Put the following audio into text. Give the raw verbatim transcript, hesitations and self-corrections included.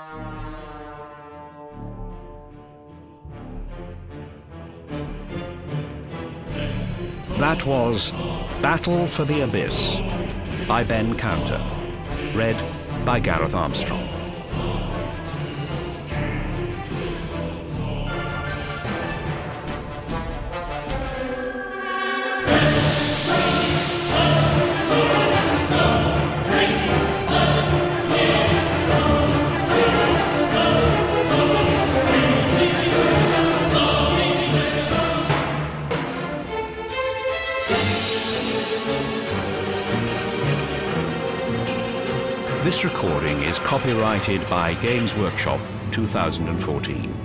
That was Battle for the Abyss by Ben Counter, read by Gareth Armstrong. This recording is copyrighted by Games Workshop two thousand fourteen.